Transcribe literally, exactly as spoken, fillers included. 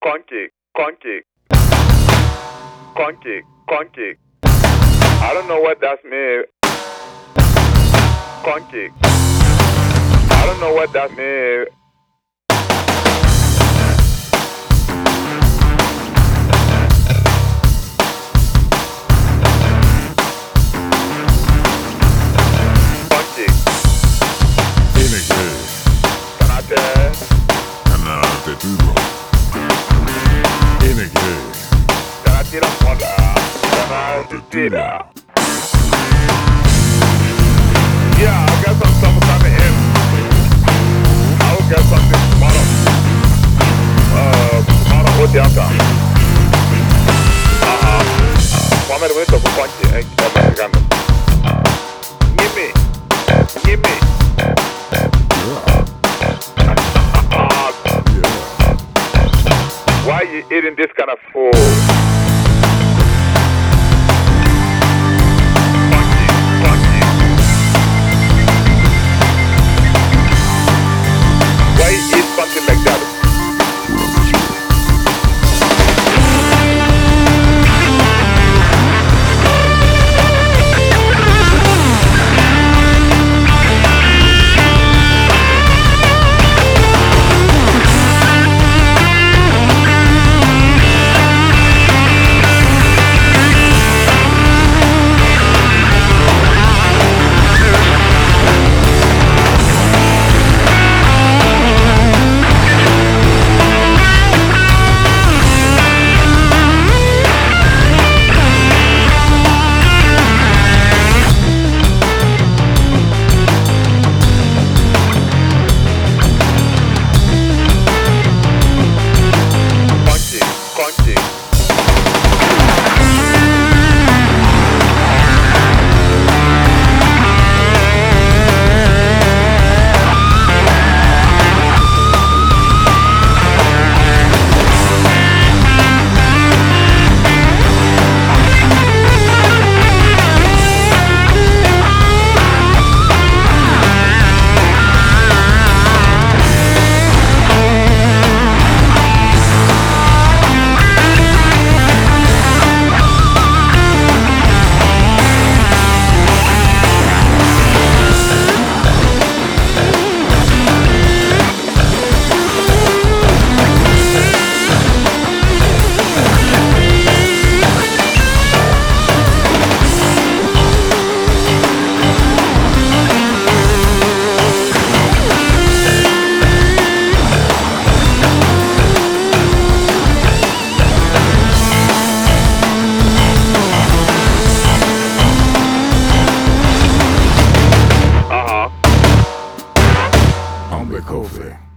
Contact, contact, contact, contact. I don't know what that means. Contact. I don't know what that means. Contact. Canate. Canate tubo. Energy. Canate la moda. Canate tira. Yeah, I got some stuff coming in. I will get something tomorrow. Uh, tomorrow or the other. Uh-huh. One minute, wait, I'm going to punch it. Give me. Give me. Why are you eating this kind of food? Funky, funky. Why you eat something like that? Hombre coffee.